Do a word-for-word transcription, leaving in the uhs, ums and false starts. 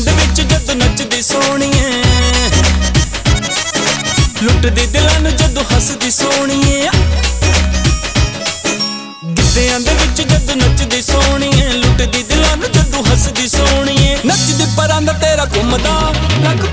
ਦੇ ਵਿੱਚ ਜਦੋਂ ਨੱਚਦੀ ਸੋਹਣੀਏ, ਲੁੱਟਦੀ ਦਿਲਾਂ ਨੂੰ ਜਦੋਂ ਹੱਸਦੀ ਸੋਹਣੀਏ। ਗਿੱਧਿਆਂ ਦੇ ਵਿੱਚ ਜਦੋਂ ਨੱਚਦੀ ਸੋਹਣੀਏ, ਲੁੱਟਦੀ ਦਿਲਾਂ ਨੂੰ ਜਦੋਂ ਹੱਸਦੀ ਸੋਹਣੀਏ। ਨੱਚਦੀ ਪਰਾਂ ਦਾ ਤੇਰਾ ਘੁੰਮਦਾ, ਲੱਕ